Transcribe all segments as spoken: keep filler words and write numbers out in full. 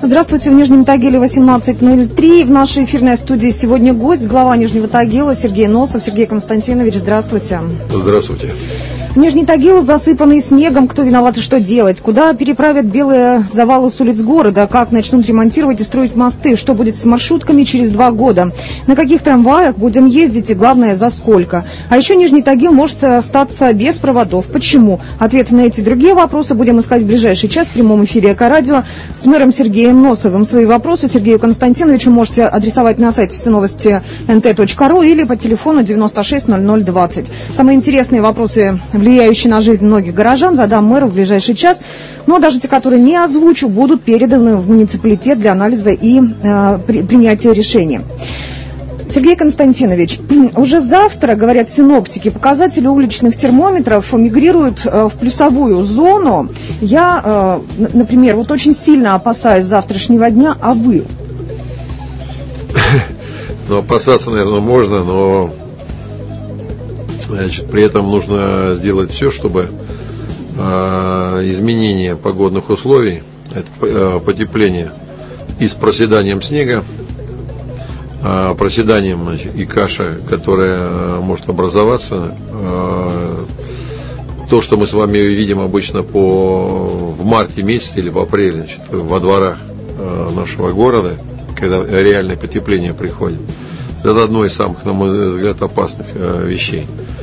Здравствуйте, в Нижнем Тагиле восемнадцать ноль три. В нашей эфирной студии сегодня гость, глава Нижнего Тагила Сергей Носов. Сергей Константинович, здравствуйте. Здравствуйте. Нижний Тагил засыпанный снегом. Кто виноват и что делать? Куда переправят белые завалы с улиц города? Как начнут ремонтировать и строить мосты? Что будет с маршрутками через два года? На каких трамваях будем ездить и, главное, за сколько? А еще Нижний Тагил может остаться без проводов. Почему? Ответы на эти и другие вопросы будем искать в ближайший час в прямом эфире Эко-радио с мэром Сергеем Носовым. Свои вопросы Сергею Константиновичу можете адресовать на сайте всеновости эн тэ точка ру или по телефону девяносто шесть ноль ноль двадцать. Самые интересные вопросы, влияющие на жизнь многих горожан, задам мэру в ближайший час. Но даже те, которые не озвучу, будут переданы в муниципалитет для анализа и э, при, принятия решения. Сергей Константинович, уже завтра, говорят синоптики, показатели уличных термометров мигрируют в плюсовую зону. Я, например, вот очень сильно опасаюсь завтрашнего дня, а вы? Ну, опасаться, наверное, можно, но значит, при этом нужно сделать все, чтобы э, изменение погодных условий, это э, потепление и с проседанием снега, проседанием, значит, и каша, которая может образоваться, то, что мы с вами видим обычно по, в марте месяце или в апреле, значит, во дворах нашего города, когда реальное потепление приходит, это одно из самых, на мой взгляд, опасных вещей.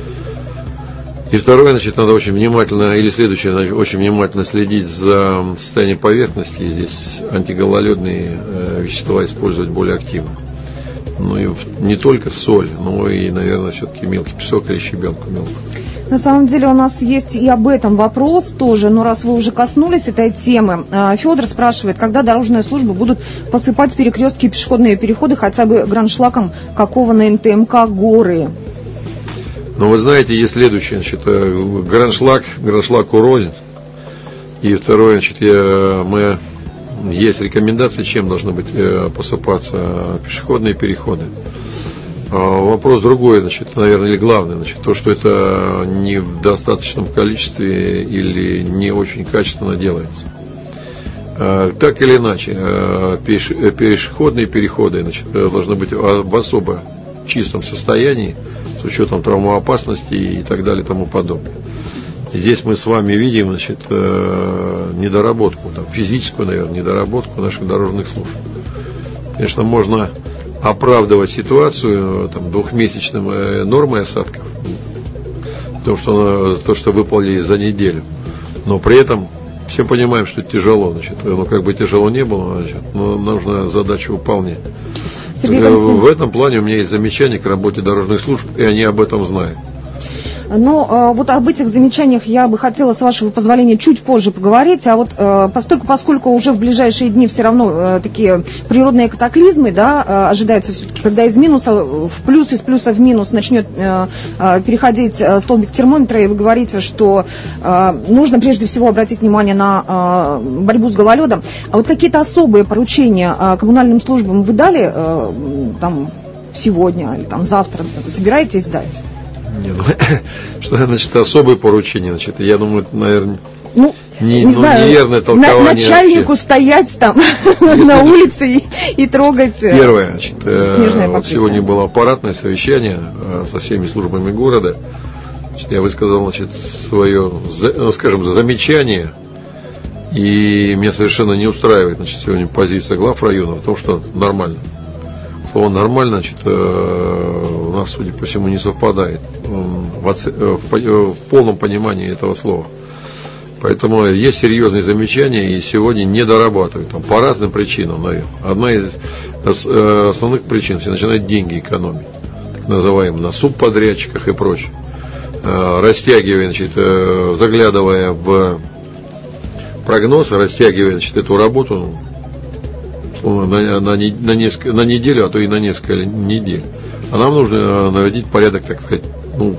И второе, значит, надо очень внимательно, или следующее, значит, очень внимательно следить за состоянием поверхности, и здесь антигололедные вещества использовать более активно. Ну и не только соль, но и, наверное, все-таки мелкий песок или щебенку мелкую. На самом деле у нас есть и об этом вопрос тоже, но раз вы уже коснулись этой темы, Федор спрашивает, когда дорожные службы будут посыпать перекрестки и пешеходные переходы хотя бы граншлаком, какого на эн тэ эм ка горы? Ну, вы знаете, есть следующее, значит, граншлак, граншлак уродит, и второе, значит, я, мы... Есть рекомендации, чем должны быть э, посыпаться пешеходные переходы. А вопрос другой, значит, наверное, или главный, значит, то, что это не в достаточном количестве или не очень качественно делается. А, так или иначе, э, пеш, пешеходные переходы, значит, должны быть в особо чистом состоянии, с учетом травмоопасности и так далее и тому подобное. Здесь мы с вами видим, значит, недоработку, там, физическую, наверное, недоработку наших дорожных служб. Конечно, можно оправдывать ситуацию там, двухмесячным нормой осадков, то что, то, что выполнили за неделю. Но при этом все понимаем, что это тяжело. Значит, ну, как бы тяжело не было, значит, но нужно задачу выполнять. В этом плане у меня есть замечания к работе дорожных служб, и они об этом знают. Но вот об этих замечаниях я бы хотела, с вашего позволения, чуть позже поговорить. А вот поскольку, поскольку уже в ближайшие дни все равно такие природные катаклизмы, да, ожидаются все-таки, когда из минуса в плюс, из плюса в минус начнет переходить столбик термометра, и вы говорите, что нужно прежде всего обратить внимание на борьбу с гололедом. А вот какие-то особые поручения коммунальным службам вы дали там сегодня или там завтра? Собираетесь дать? Не, ну, что значит особое поручение, значит, я думаю, это, наверное, ну, не, не ну, знаю, неверное толкование. На, начальнику вообще стоять там на улице и, и трогать. Первое, значит, э, вот сегодня было аппаратное совещание э, со всеми службами города. Значит, я высказал, значит, свое, ну, скажем, замечание, и меня совершенно не устраивает, значит, сегодня позиция глав района в том, что нормально. Слово нормально, значит, у нас, судя по всему, не совпадает в, оце... в полном понимании этого слова. Поэтому есть серьезные замечания, и сегодня не дорабатывают. Там, по разным причинам, наверное. Одна из основных причин, все начинают деньги экономить, так называемые, на субподрядчиках и прочее. Растягивая, значит, заглядывая в прогноз, растягивая, значит, эту работу, На, на, на, несколько, на неделю, а то и на несколько недель. А нам нужно наводить порядок, так сказать, ну,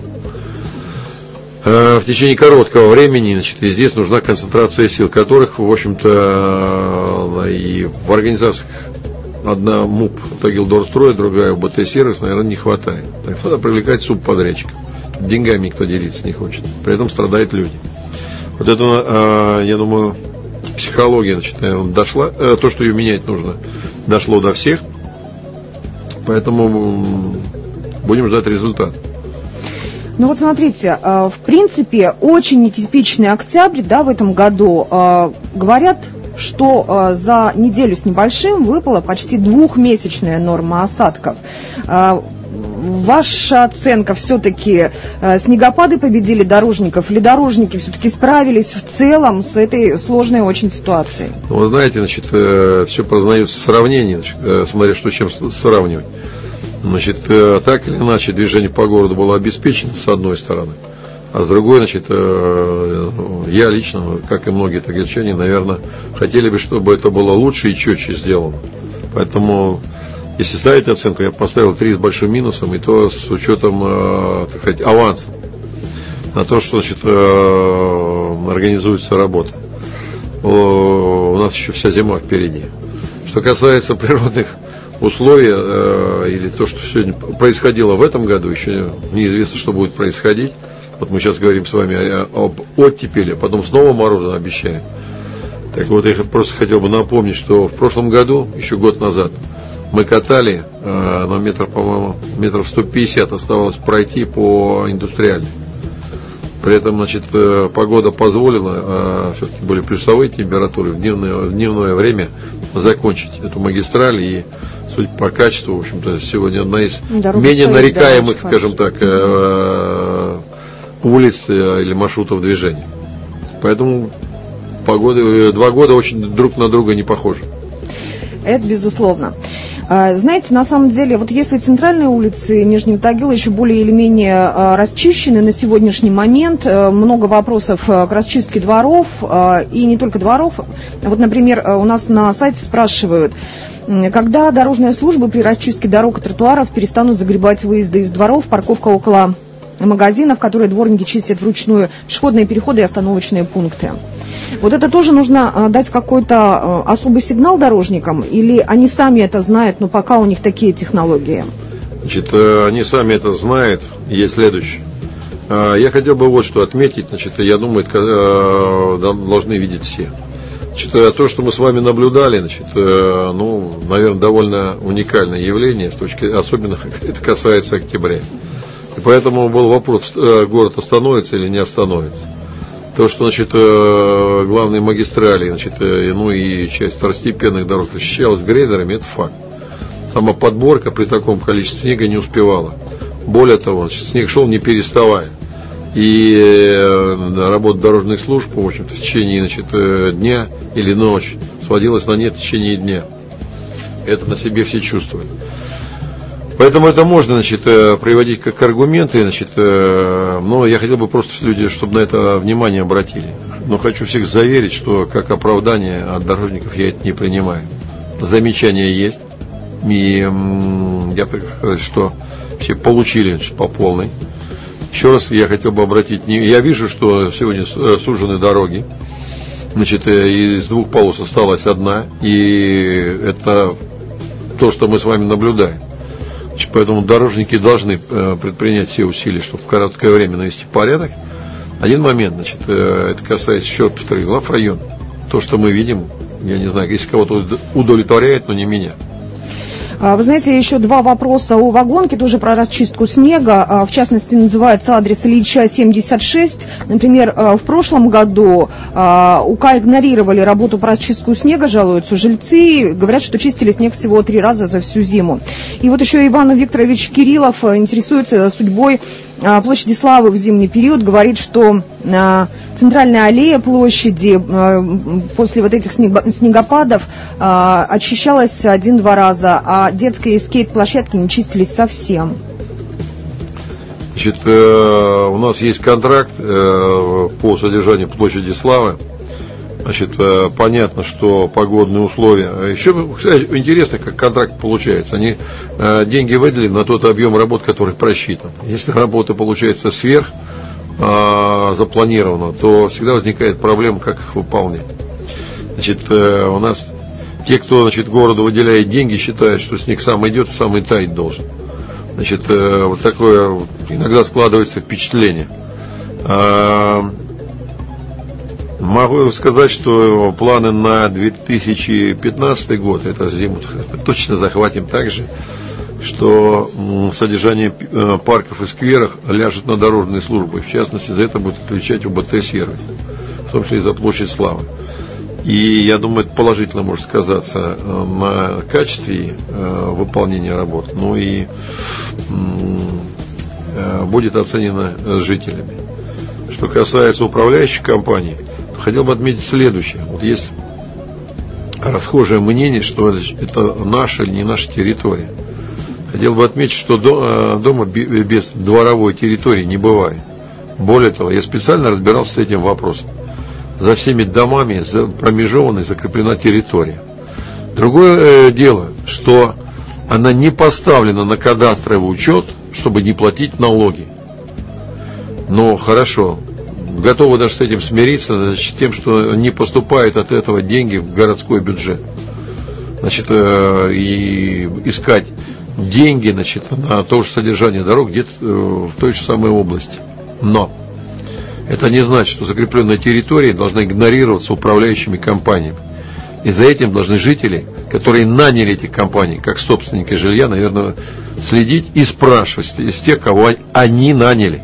э, в течение короткого времени, значит, и здесь нужна концентрация сил, которых, в общем-то, э, и в организациях одна МУП Тагилдорстрой, другая бэ тэ-сервис, наверное, не хватает. Так надо привлекать субподрядчиков. Деньгами никто делиться не хочет. При этом страдают люди. Вот это, э, я думаю, психология, значит, наверное, дошла, то, что ее менять нужно, дошло до всех. Поэтому будем ждать результат. Ну вот смотрите, в принципе, очень нетипичный октябрь, да, в этом году. Говорят, что за неделю с небольшим выпала почти двухмесячная норма осадков. Ваша оценка, все-таки снегопады победили дорожников, или дорожники все-таки справились в целом с этой сложной очень ситуацией? Вы знаете, значит, все познается в сравнении, значит, смотря что чем сравнивать. Значит, так или иначе движение по городу было обеспечено с одной стороны, а с другой, значит, я лично, как и многие тагильчане, наверное, хотели бы, чтобы это было лучше и четче сделано. Поэтому, если ставить оценку, я поставил три с большим минусом, и то с учетом, так сказать, аванса на то, что, значит, организуется работа. У нас еще вся зима впереди. Что касается природных условия э, или то, что сегодня происходило в этом году, еще неизвестно, что будет происходить. Вот мы сейчас говорим с вами о, об оттепели, а потом снова морозы обещаем. Так вот, я просто хотел бы напомнить, что в прошлом году, еще год назад, мы катали э, на метр, по-моему, метров сто пятьдесят оставалось пройти по индустриальной. При этом, значит, э, погода позволила, э, все-таки были плюсовые температуры, в дневное, в дневное время закончить эту магистраль. И судя по качеству, в общем-то, сегодня одна из Дорога менее стоит, нарекаемых, да, скажем так, э, улиц или маршрутов движения. Поэтому погода, два года очень друг на друга не похожи. Это безусловно. Знаете, на самом деле, вот если центральные улицы Нижнего Тагила еще более или менее расчищены на сегодняшний момент, много вопросов к расчистке дворов, и не только дворов. Вот, например, у нас на сайте спрашивают, когда дорожные службы при расчистке дорог и тротуаров перестанут загребать выезды из дворов, парковка около магазинов, которые дворники чистят вручную, пешеходные переходы и остановочные пункты. Вот это тоже нужно дать какой-то особый сигнал дорожникам, или они сами это знают, но пока у них такие технологии? Значит, они сами это знают. Есть следующее. Я хотел бы вот что отметить. Значит, я думаю, это должны видеть все. Значит, то, что мы с вами наблюдали, значит, ну, наверное, довольно уникальное явление, с точки, особенно это касается октября. И поэтому был вопрос, город остановится или не остановится. То, что, значит, главные магистрали, значит, ну и часть второстепенных дорог расчищалась грейдерами, это факт. Сама подборка при таком количестве снега не успевала. Более того, значит, снег шел не переставая. И работа дорожных служб, в общем-то, в течение, значит, дня или ночи сводилась на нет в течение дня. Это на себе все чувствуют. Поэтому это можно, значит, приводить как аргументы, значит, но я хотел бы просто люди, чтобы на это внимание обратили. Но хочу всех заверить, что как оправдание от дорожников я это не принимаю. Замечания есть, и я хочу сказать, что все получили, значит, по полной. Еще раз я хотел бы обратить, я вижу, что сегодня сужены дороги, значит, из двух полос осталась одна, и это то, что мы с вами наблюдаем. Поэтому дорожники должны предпринять все усилия, чтобы в короткое время навести порядок. Один момент, значит, это касается еще, повторю, главрайона. То, что мы видим, я не знаю, если кого-то удовлетворяет, но не меня. Вы знаете, еще два вопроса о вагонке, тоже про расчистку снега. В частности, называется адрес Ильича семьдесят шесть. Например, в прошлом году УК игнорировали работу по расчистку снега, жалуются жильцы, говорят, что чистили снег всего три раза за всю зиму. И вот еще Иван Викторович Кириллов интересуется судьбой площади Славы в зимний период, говорит, что центральная аллея площади после вот этих снегопадов очищалась один-два раза, а детские скейт-площадки не чистились совсем. Значит, у нас есть контракт по содержанию площади Славы. Значит, понятно, что погодные условия. Еще, кстати, интересно, как контракт получается. Они деньги выделили на тот объем работ, который просчитан. Если работа получается сверх запланировано, то всегда возникает проблема, как их выполнять. Значит, у нас те, кто, значит, городу выделяет деньги, считают, что снег сам идет, сам и таять должен. Значит, вот такое иногда складывается впечатление. Могу сказать, что планы на две тысячи пятнадцатый год, это зиму точно захватим так же, что содержание парков и скверов ляжет на дорожные службы. В частности, за это будет отвечать УБТ-сервис, в том числе и за площадь Славы. И я думаю, это положительно может сказаться на качестве выполнения работ, ну и будет оценено жителями. Что касается управляющих компаний, то хотел бы отметить следующее. Вот есть расхожее мнение, что это наша или не наша территория. Хотел бы отметить, что дома без дворовой территории не бывает. Более того, я специально разбирался с этим вопросом. За всеми домами промежевана и закреплена территория. Другое дело, что она не поставлена на кадастровый учет, чтобы не платить налоги. Но хорошо, готовы даже с этим смириться, значит, тем, что не поступают от этого деньги в городской бюджет. Значит, и искать деньги, значит, на то же содержание дорог где-то в той же самой области. Но это не значит, что закрепленная территория должна игнорироваться управляющими компаниями. И за этим должны жители, которые наняли эти компании, как собственники жилья, наверное, следить и спрашивать из тех, кого они наняли.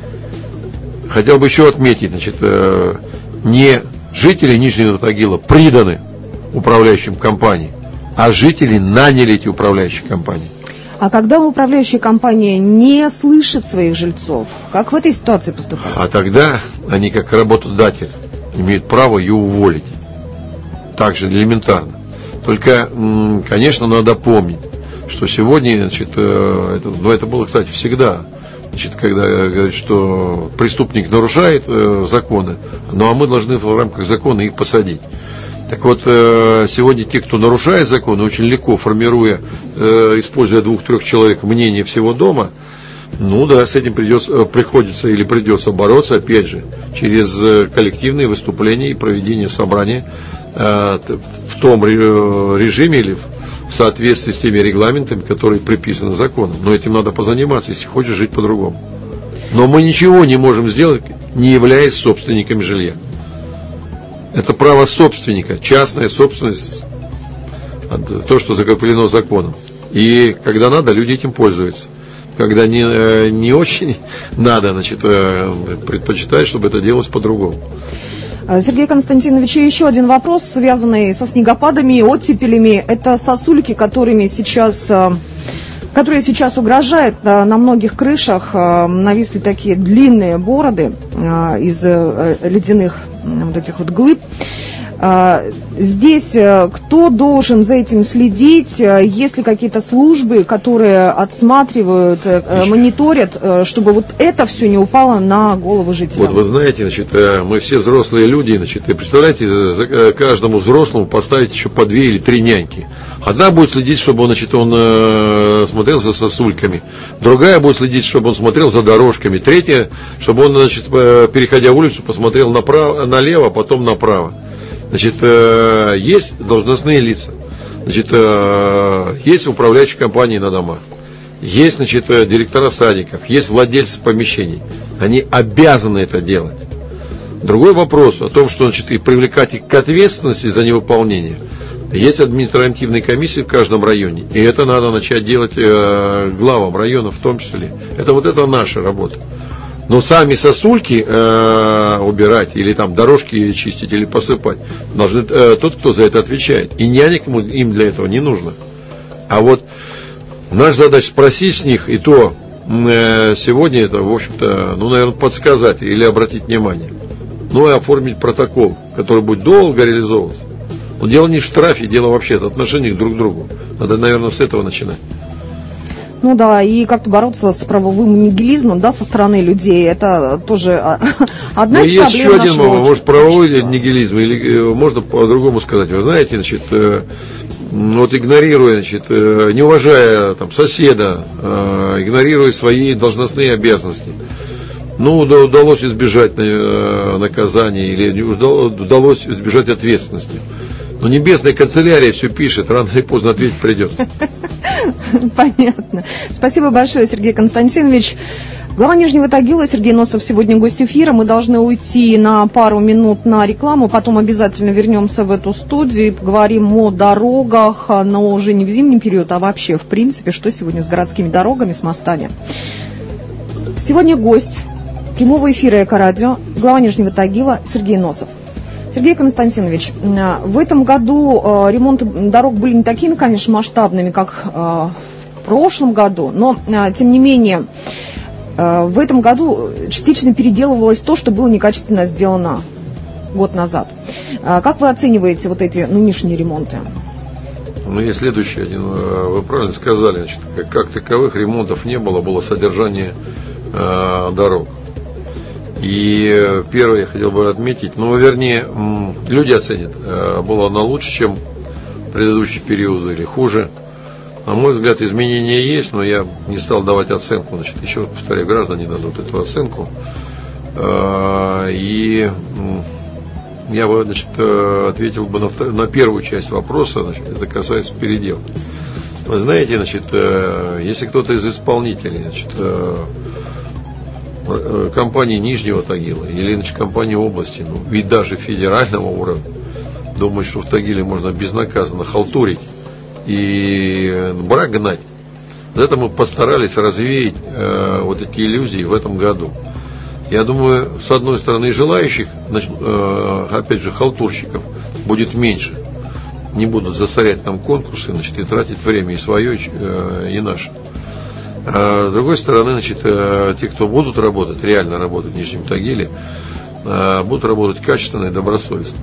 Хотел бы еще отметить, значит, не жители Нижнего Тагила приданы управляющим компаниям, а жители наняли эти управляющие компании. А когда управляющая компания не слышит своих жильцов, как в этой ситуации поступать? А тогда они, как работодатель, имеют право ее уволить. Так же элементарно. Только, конечно, надо помнить, что сегодня, значит, это, ну, это было, кстати, всегда, значит, когда говорят, что преступник нарушает э, законы, ну а мы должны в рамках закона их посадить. Так вот, сегодня те, кто нарушает законы, очень легко формируя, используя двух-трех человек, мнение всего дома, ну да, с этим придется, приходится или придется бороться, опять же, через коллективные выступления и проведение собрания в том режиме или в соответствии с теми регламентами, которые приписаны законом. Но этим надо позаниматься, если хочешь жить по-другому. Но мы ничего не можем сделать, не являясь собственниками жилья. Это право собственника, частная собственность, то, что закреплено законом. И когда надо, люди этим пользуются. Когда не, не очень надо, значит, предпочитают, чтобы это делалось по-другому. Сергей Константинович, еще один вопрос, связанный со снегопадами и оттепелями. Это сосульки, которыми сейчас, которые сейчас угрожают на многих крышах. Нависли такие длинные бороды из ледяных вот этих вот глыб. Здесь кто должен за этим следить? Есть ли какие-то службы, которые отсматривают, мониторят, чтобы вот это все не упало на голову жителям? Вот вы знаете, значит, мы все взрослые люди, значит, и представляете, за каждому взрослому поставить еще по две или три няньки. Одна будет следить, чтобы он, значит, он э, смотрел за сосульками. Другая будет следить, чтобы он смотрел за дорожками. Третья, чтобы он, значит, переходя улицу, посмотрел направо, налево, потом направо. Значит, э, есть должностные лица. Значит, э, есть управляющие компании на домах. Есть, значит, директора садиков. Есть владельцы помещений. Они обязаны это делать. Другой вопрос о том, что, значит, и привлекать их к ответственности за невыполнение. Есть административные комиссии в каждом районе, и это надо начать делать э, главам районов в том числе. Это вот это наша работа. Но сами сосульки э, убирать, или там дорожки чистить, или посыпать, должны э, тот, кто за это отвечает. И нянек им для этого не нужно. А вот наша задача спросить с них, и то э, сегодня это, в общем-то, ну, наверное, подсказать или обратить внимание. Ну, и оформить протокол, который будет долго реализовываться. Но дело не в штрафе, дело вообще в отношениях друг к другу. Надо, наверное, с этого начинать. Ну да, и как-то бороться с правовым нигилизмом, да, со стороны людей, это тоже одна Но из есть проблем еще один нашего момент, может, правовой общества. нигилизм, или можно по-другому сказать. Вы знаете, значит, вот игнорируя, значит, не уважая там соседа, игнорируя свои должностные обязанности, ну, удалось избежать наказания или удалось избежать ответственности. Но небесная канцелярия все пишет, рано или поздно ответить придется. Понятно. Спасибо большое, Сергей Константинович. Глава Нижнего Тагила Сергей Носов сегодня гость эфира. Мы должны уйти на пару минут на рекламу, потом обязательно вернемся в эту студию и поговорим о дорогах, но уже не в зимний период, а вообще, в принципе, что сегодня с городскими дорогами, с мостами. Сегодня гость прямого эфира Эко-радио, глава Нижнего Тагила Сергей Носов. Сергей Константинович, в этом году ремонты дорог были не такими, конечно, масштабными, как в прошлом году, но, тем не менее, в этом году частично переделывалось то, что было некачественно сделано год назад. Как вы оцениваете вот эти нынешние ремонты? Ну, есть следующий один. Вы правильно сказали, значит, как, как таковых ремонтов не было, было содержание э, дорог. И первое я хотел бы отметить, ну, вернее, люди оценят, э, было она лучше, чем предыдущий период или хуже. На мой взгляд, изменения есть, но я не стал давать оценку. Значит, еще раз повторяю, граждане дадут эту оценку. И я бы, значит, ответил бы на, на первую часть вопроса, значит, это касается переделки. Вы знаете, значит, если кто-то из исполнителей, значит, компании Нижнего Тагила или, значит, компании области, ну, и даже федерального уровня, думает, что в Тагиле можно безнаказанно халтурить и брак гнать. За это мы постарались развеять э, вот эти иллюзии в этом году. Я думаю, с одной стороны, желающих, значит, э, опять же, халтурщиков будет меньше. Не будут засорять нам конкурсы, значит, и тратить время и свое, э, и наше. А с другой стороны, значит, э, те, кто будут работать, реально работать в Нижнем Тагиле, э, будут работать качественно и добросовестно.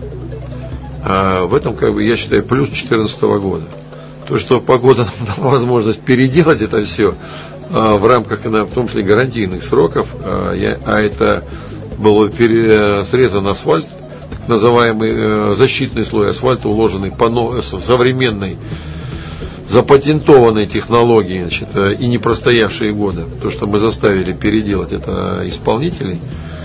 А в этом, как бы, я считаю, плюс две тысячи четырнадцатого года. То, что погода нам дала возможность переделать это все а, в рамках, в том числе, гарантийных сроков, а, я, а это был пере, срезан асфальт, так называемый а, защитный слой асфальта, уложенный по но, современной, запатентованной технологии, значит, и не простоявшие годы. То, что мы заставили переделать, это исполнителей.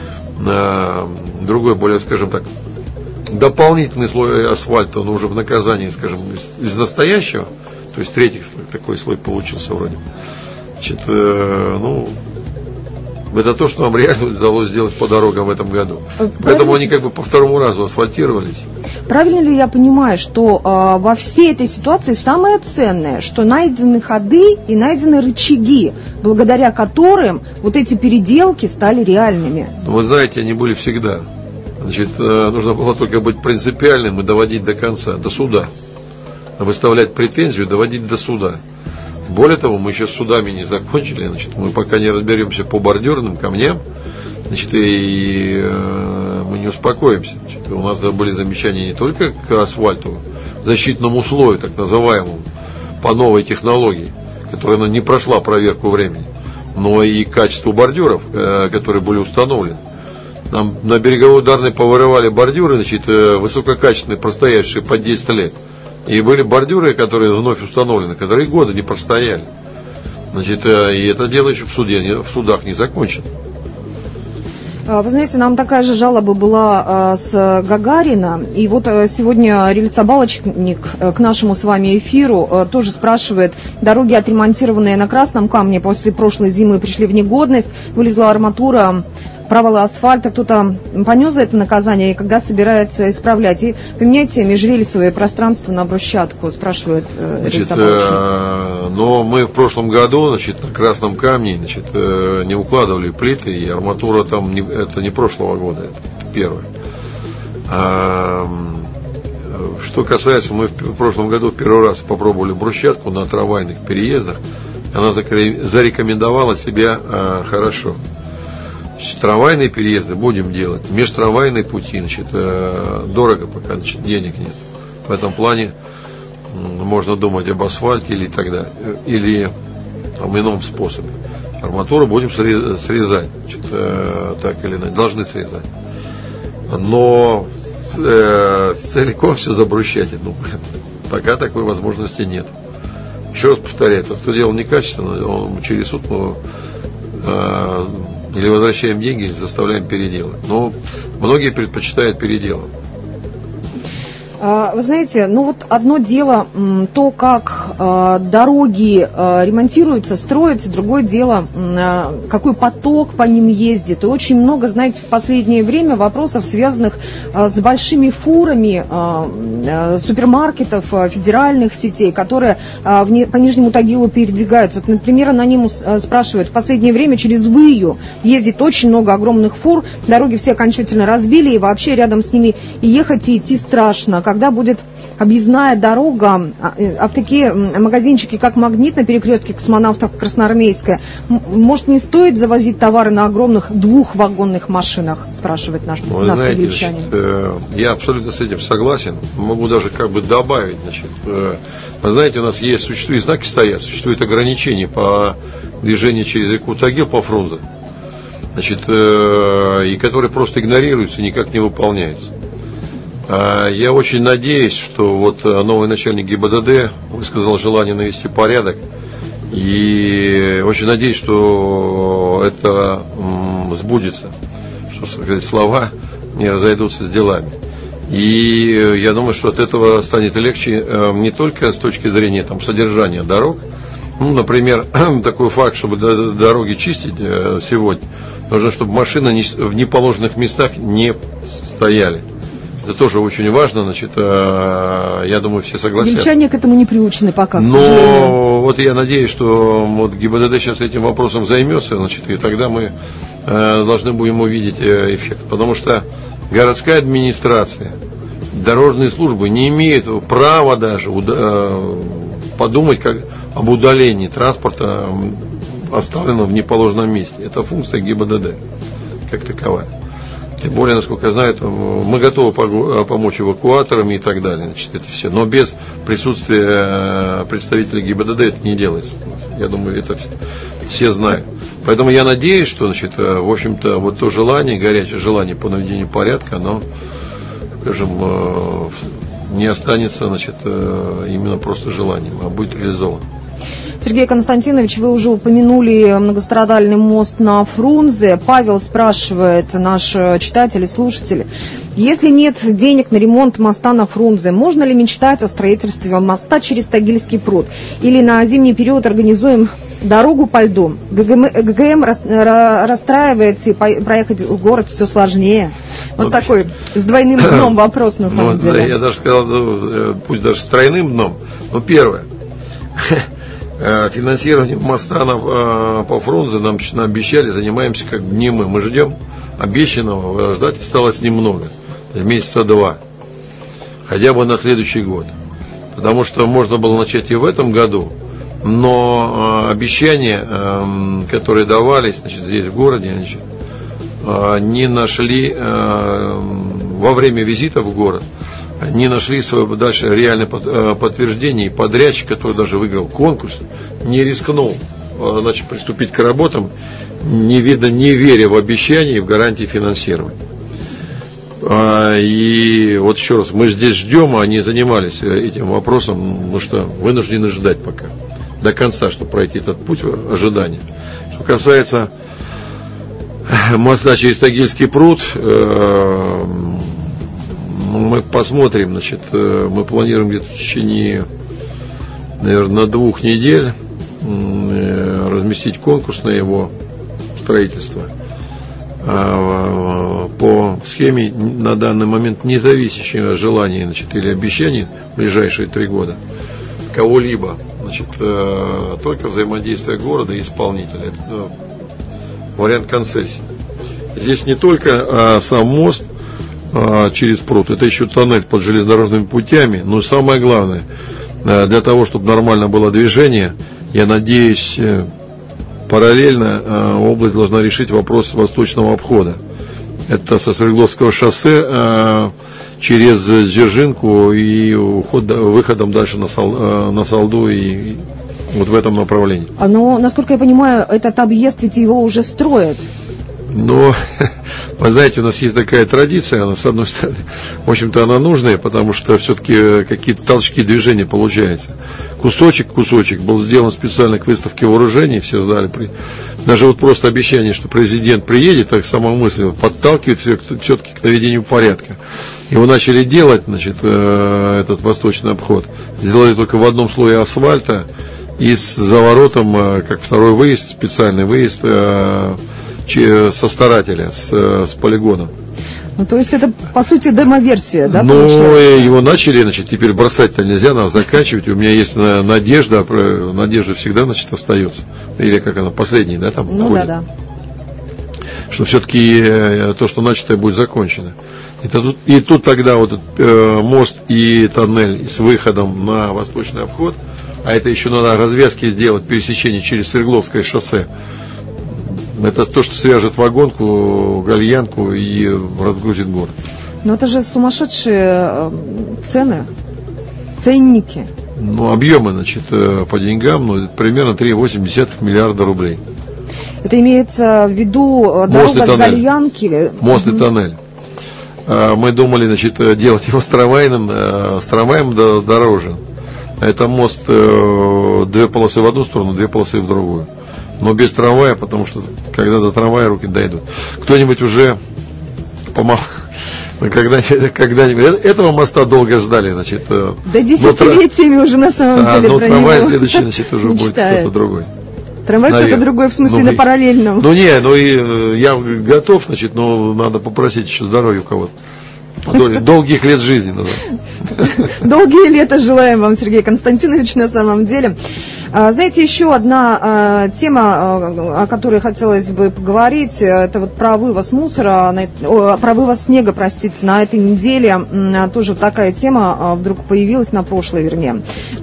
А, другой, более, скажем так, дополнительный слой асфальта, он уже в наказании, скажем, из, из настоящего, то есть третий слой, такой слой получился вроде. Значит, э, ну, это то, что нам реально удалось сделать по дорогам в этом году. Правильно. Поэтому они как бы по второму разу асфальтировались. Правильно ли я понимаю, что э, во всей этой ситуации самое ценное, что найдены ходы и найдены рычаги, благодаря которым вот эти переделки стали реальными? Вы знаете, они были всегда. Значит, нужно было только быть принципиальным и доводить до конца, до суда. Выставлять претензию, доводить до суда. Более того, мы еще с судами не закончили. Значит, мы пока не разберемся по бордюрным камням, значит, и, и э, мы не успокоимся. Значит, у нас были замечания не только к асфальту, защитному слою, так называемому, по новой технологии, которая не прошла проверку времени, но и к качеству бордюров, э, которые были установлены. Нам на береговой ударной повырывали бордюры, значит, высококачественные, простоявшие по десять лет. И были бордюры, которые вновь установлены, которые годы не простояли. Значит, и это дело еще в суде, в судах не закончено. Вы знаете, нам такая же жалоба была с Гагарина. И вот сегодня рельсобалочник к нашему с вами эфиру тоже спрашивает: дороги, отремонтированные на Красном Камне, после прошлой зимы пришли в негодность, вылезла арматура, провалы асфальта, кто-то понес за это наказание, и когда собирается исправлять? И поменяйте межрельсовое пространство на брусчатку, спрашивает э, рельсобалочник. Э, но мы в прошлом году, значит, на Красном Камне, значит, э, не укладывали плиты, и арматура там, не, это не прошлого года, это первое. А, что касается, мы в прошлом году в первый раз попробовали брусчатку на трамвайных переездах, она зарекомендовала себя э, хорошо. Трамвайные переезды будем делать, межтрамвайные пути, значит, дорого, пока, значит, денег нет. В этом плане можно думать об асфальте или тогда, или там, ином способе. Арматуру будем срезать, значит, так или иначе, должны срезать. Но э, целиком все забрусчать, ну, пока такой возможности нет. Еще раз повторяю, тот, кто делал некачественно, он через суд мы, э, или возвращаем деньги, или заставляем переделать. Но многие предпочитают переделать. Вы знаете, ну вот одно дело то, как э, дороги э, ремонтируются, строятся, другое дело, э, какой поток по ним ездит. И очень много, знаете, в последнее время вопросов, связанных э, с большими фурами э, э, супермаркетов, э, федеральных сетей, которые э, в не, по Нижнему Тагилу передвигаются. Вот, например, анонимус э, спрашивает, в последнее время через Выю ездит очень много огромных фур, дороги все окончательно разбили, и вообще рядом с ними и ехать, и идти страшно. Когда будет объездная дорога, а в такие магазинчики, как «Магнит» на перекрестке Космонавтов Красноармейская, может, не стоит завозить товары на огромных двухвагонных машинах, спрашивает наш Вы нас знаете, тагильчанин. Значит, я абсолютно с этим согласен. Могу даже как бы добавить. Значит, вы знаете, у нас есть, существуют знаки стоят, существуют ограничения по движению через реку Тагил по Фрунзе, значит, и которые просто игнорируются, никак не выполняются. Я очень надеюсь, что вот новый начальник ГИБДД высказал желание навести порядок. И очень надеюсь, что это сбудется, что, сказать, слова не разойдутся с делами. И я думаю, что от этого станет легче не только с точки зрения там, содержания дорог. Ну, например, такой факт, чтобы дороги чистить сегодня, нужно, чтобы машины в неположенных местах не стояли. Это тоже очень важно, значит, я думаю, все согласятся. Вельчане к этому не приучены пока, Но вот я надеюсь, что вот ГИБДД сейчас этим вопросом займется, значит, и тогда мы должны будем увидеть эффект. Потому что городская администрация, дорожные службы не имеют права даже подумать как об удалении транспорта, оставленного в неположенном месте. Это функция ГИБДД как таковая. Тем более, насколько я знаю, мы готовы помочь эвакуаторам и так далее. Значит, это все. Но без присутствия представителей ГИБДД это не делается. Я думаю, это все знают. Поэтому я надеюсь, что, значит, в общем-то, вот то желание, горячее желание по наведению порядка, оно, скажем, не останется, значит, именно просто желанием, а будет реализовано. Сергей Константинович, вы уже упомянули многострадальный мост на Фрунзе. Павел спрашивает, наш читатель и слушатель, если нет денег на ремонт моста на Фрунзе, можно ли мечтать о строительстве моста через Тагильский пруд? Или на зимний период организуем дорогу по льду? ГГМ расстраивается, и проехать в город все сложнее. Вот, вот такой с двойным дном вопрос на самом вот, деле. Я даже сказал, пусть даже с тройным дном. Но первое. Финансирование моста на, по Фрунзе нам обещали, занимаемся как дни мы. Мы ждем обещанного, ждать осталось немного, месяца два, хотя бы на следующий год. Потому что можно было начать и в этом году, но обещания, которые давались, значит, здесь в городе, значит, не нашли во время визита в город, не нашли своего дальше реальное подтверждение, и подрядчик, который даже выиграл конкурс, не рискнул, значит, приступить к работам, не видно, не веря в обещания и в гарантии финансирования. И вот еще раз, мы здесь ждем, а они занимались этим вопросом, потому что вынуждены ждать пока, до конца, чтобы пройти этот путь ожидания. Что касается моста через Тагильский пруд, мы посмотрим, значит, мы планируем где-то в течение, наверное, на двух недель разместить конкурс на его строительство по схеме на данный момент не зависящей от желания, значит, или обещаний в ближайшие три года кого-либо, значит, только взаимодействие города и исполнителя. Это вариант концессии. Здесь не только сам мост через пруд, это еще тоннель под железнодорожными путями, но самое главное, для того, чтобы нормально было движение, я надеюсь, параллельно область должна решить вопрос восточного обхода. Это со Свердловского шоссе через Дзержинку и уход, выходом дальше на, Сал, на Салду и вот в этом направлении. Но, насколько я понимаю, этот объезд ведь его уже строят. Но, вы знаете, у нас есть такая традиция, она, с одной стороны, в общем-то, она нужная, потому что все-таки какие-то толчки движения получаются. Кусочек, кусочек был сделан специально к выставке вооружений, все знали. Даже вот просто обещание, что президент приедет, так сама мысль подталкивает все-таки к наведению порядка. Его начали делать, значит, этот восточный обход. Сделали только в одном слое асфальта и с заворотом, как второй выезд, специальный выезд со старателя, с, с полигоном. Ну, то есть это, по сути, демо-версия, да? Ну, его начали, значит, теперь бросать-то нельзя, надо заканчивать. У меня есть надежда, надежда всегда, значит, остается. Или как она, последний, да, там? Ну, ходит. да, да. Что все-таки то, что начатое, будет закончено. И тут, и тут тогда вот этот э, мост и тоннель с выходом на восточный обход, а это еще надо развязки сделать, пересечение через Свердловское шоссе. Это то, что свяжет вагонку, гальянку и разгрузит город. Но это же сумасшедшие цены, ценники. Ну, объемы, значит, по деньгам, ну, примерно три целых восемь десятых миллиарда рублей. Это имеется в виду дорога с гальянки? Мост и тоннель. Мы думали, значит, делать его с трамвайным, с трамваем дороже. Это мост две полосы в одну сторону, две полосы в другую. Но без трамвая, потому что когда до трамвая руки дойдут. Кто-нибудь уже помал, когда-нибудь, когда-нибудь этого моста долго ждали, значит. Да десятилетиями уже на самом а, деле. Ну, трамвай следующий, значит, уже будет кто-то другой. Трамвай кто-то другой, в смысле, ну, на параллельном. Ну, не, ну, и я готов, значит, но надо попросить еще здоровья у кого-то. Долгих лет жизни надо. Долгие лета желаем вам, Сергей Константинович, на самом деле. Знаете, еще одна тема, о которой хотелось бы поговорить, это вот про вывоз мусора, про вывоз снега, простите, на этой неделе тоже такая тема вдруг появилась, на прошлой, вернее,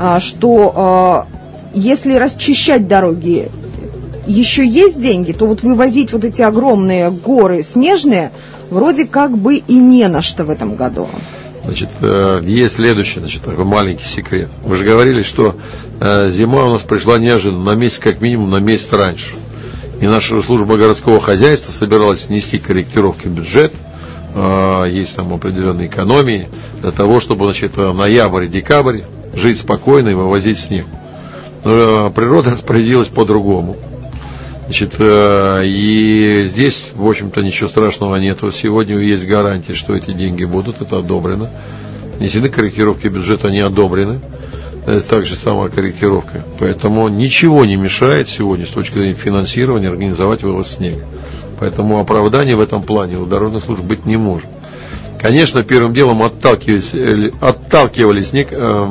что если расчищать дороги еще есть деньги, то вот вывозить вот эти огромные горы снежные вроде как бы и не на что в этом году. Значит, есть следующий, значит, такой маленький секрет. Вы же говорили, что зима у нас пришла неожиданно, на месяц, как минимум, на месяц раньше. И наша служба городского хозяйства собиралась внести корректировки в бюджет. Есть там определенные экономии для того, чтобы, значит, ноябрь и декабрь жить спокойно и вывозить снег. Но природа распорядилась по-другому. Значит, и здесь, в общем-то, ничего страшного нет. Сегодня есть гарантия, что эти деньги будут, это одобрено. Внесены корректировки бюджета, они одобрены. Это также самая корректировка. Поэтому ничего не мешает сегодня, с точки зрения финансирования, организовать вывоз снега. Поэтому оправдания в этом плане у дорожных служб быть не может. Конечно, первым делом отталкивали, отталкивали снег, э,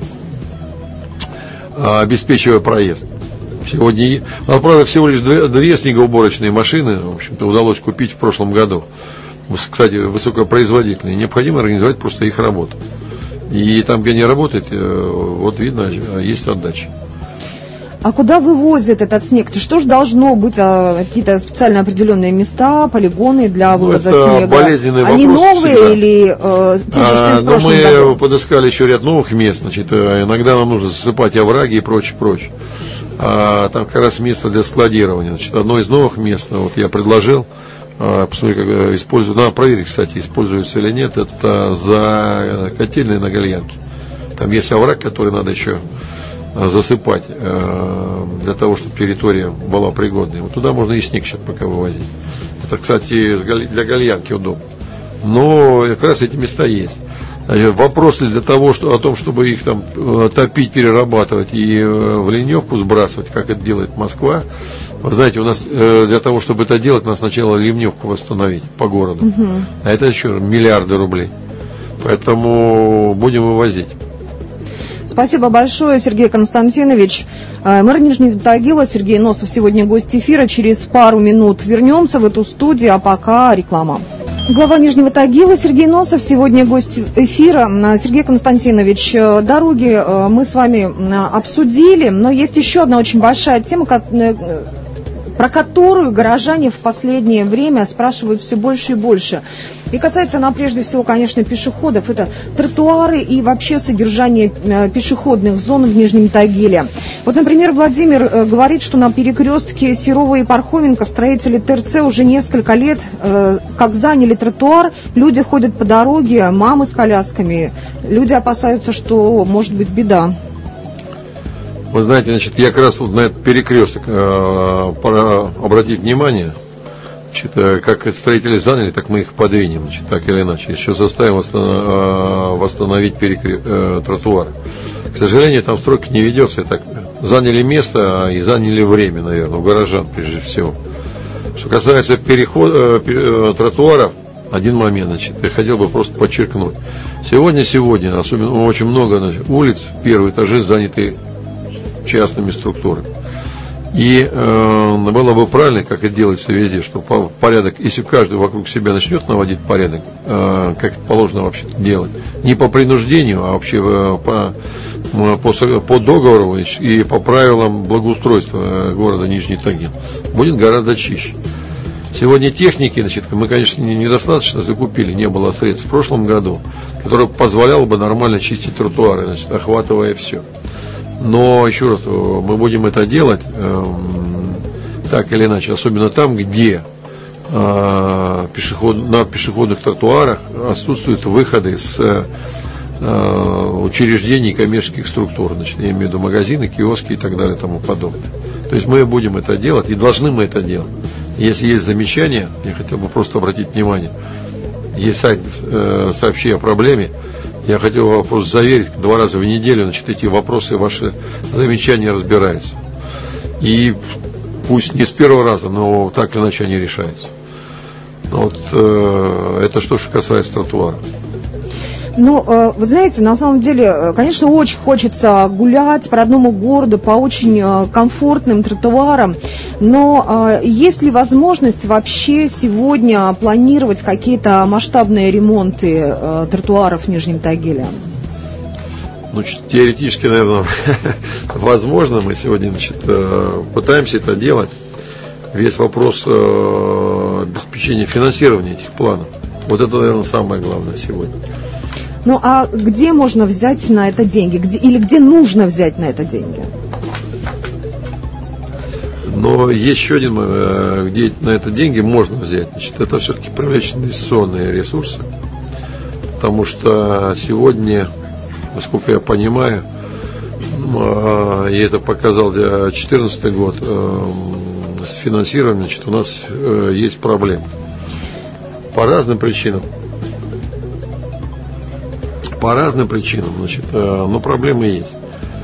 обеспечивая проезд. Сегодня, ну, правда, всего лишь две, две снегоуборочные машины, в общем-то, удалось купить в прошлом году. Кстати, высокопроизводительные. Необходимо организовать просто их работу. И там, где они работают, вот видно, есть отдача. А куда вывозят этот снег? Что же должно быть? А, какие-то специально определенные места, полигоны для вывоза ну, это снега? болезненный Они вопрос новые всегда. Или э, те же, что а, и в прошлом мы году? подыскали еще ряд новых мест. Значит, иногда нам нужно засыпать овраги и прочее, прочее. А, там как раз место для складирования. Значит, одно из новых мест, вот я предложил, а, посмотри, как используют, надо проверить, кстати, используется или нет, это за котельные на Гальянке. Там есть овраг, который надо еще засыпать э, для того, чтобы территория была пригодной. Вот туда можно и снег сейчас пока вывозить. Это, кстати, для Гальянки удобно. Но как раз эти места есть. Вопрос ли для того, что, о том, чтобы их там топить, перерабатывать и в ливневку сбрасывать, как это делает Москва. Вы знаете, у нас для того, чтобы это делать, надо сначала ливневку восстановить по городу. Угу. А это еще миллиарды рублей. Поэтому будем вывозить. Спасибо большое, Сергей Константинович. Мэр Нижнего Тагила Сергей Носов сегодня гость эфира. Через пару минут вернемся в эту студию, а пока реклама. Глава Нижнего Тагила Сергей Носов сегодня гость эфира. Сергей Константинович, дороги мы с вами обсудили, но есть еще одна очень большая тема, про которую горожане в последнее время спрашивают все больше и больше. И касается она прежде всего, конечно, пешеходов. Это тротуары и вообще содержание пешеходных зон в Нижнем Тагиле. Вот, например, Владимир говорит, что на перекрестке Серова и Пархоменко строители ТРЦ уже несколько лет как заняли тротуар. Люди ходят по дороге, мамы с колясками. Люди опасаются, что может быть беда. Вы знаете, значит, я как раз вот на этот перекресток э, пора обратить внимание. Значит, как строители заняли, так мы их подвинем, значит, так или иначе. Еще заставим восстановить перекр... тротуар. К сожалению, там стройка не ведется. Так заняли место и заняли время, наверное, у горожан прежде всего. Что касается перехода, тротуаров, один момент, значит, я хотел бы просто подчеркнуть. Сегодня, сегодня, особенно очень много, значит, улиц, первые этажи заняты частными структурами. И э, было бы правильно, как это делается везде, что порядок, если каждый вокруг себя начнет наводить порядок, э, как это положено вообще делать, не по принуждению, а вообще э, по, по, по договору и по правилам благоустройства города Нижний Тагил, будет гораздо чище. Сегодня техники, значит, мы, конечно, недостаточно закупили, не было средств в прошлом году, которое позволяло бы нормально чистить тротуары, значит, охватывая все. Но, еще раз, мы будем это делать э, так или иначе, особенно там, где э, пешеход, на пешеходных тротуарах отсутствуют выходы с э, учреждений коммерческих структур, значит, я имею в виду магазины, киоски и так далее и тому подобное. То есть мы будем это делать и должны мы это делать. Если есть замечания, я хотел бы просто обратить внимание, есть сайт э, «Сообщи о проблеме», я хотел вас просто заверить, два раза в неделю, значит, эти вопросы, ваши замечания разбираются. И пусть не с первого раза, но так или иначе они решаются. Вот э, это что же касается тротуара. Ну, вы знаете, на самом деле, конечно, очень хочется гулять по родному городу, по очень комфортным тротуарам, но есть ли возможность вообще сегодня планировать какие-то масштабные ремонты тротуаров в Нижнем Тагиле? Ну, теоретически, наверное, возможно. Мы сегодня, значит, пытаемся это делать. Весь вопрос обеспечения финансирования этих планов. Вот это, наверное, самое главное сегодня. Ну, а где можно взять на это деньги? Где, или где нужно взять на это деньги? Но есть еще один, где на это деньги можно взять. Значит, это все-таки привлечь инвестиционные ресурсы. Потому что сегодня, насколько я понимаю, и это показал две тысячи четырнадцатый год, с финансированием, значит, у нас есть проблемы. По разным причинам. По разным причинам, значит, но проблемы есть.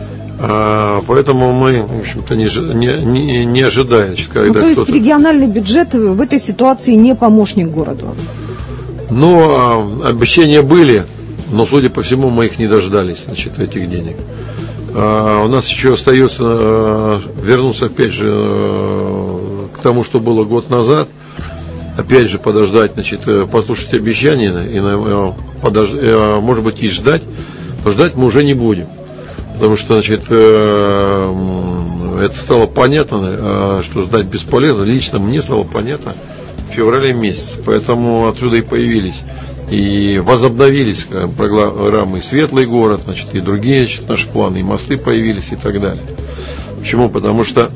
Поэтому мы, в общем-то, не, не, не ожидаем. Значит, когда ну, то есть региональный бюджет в этой ситуации не помощник городу? Ну, обещания были, но, судя по всему, мы их не дождались, значит, этих денег. У нас еще остается вернуться, опять же, к тому, что было год назад. Опять же, подождать, значит, послушать обещания и, подож... может быть, и ждать. Но ждать мы уже не будем. Потому что, значит, это стало понятно, что ждать бесполезно. Лично мне стало понятно в феврале месяце. Поэтому отсюда и появились и возобновились программы «Светлый город», значит, и другие, значит, наши планы, и мосты появились и так далее. Почему? Потому что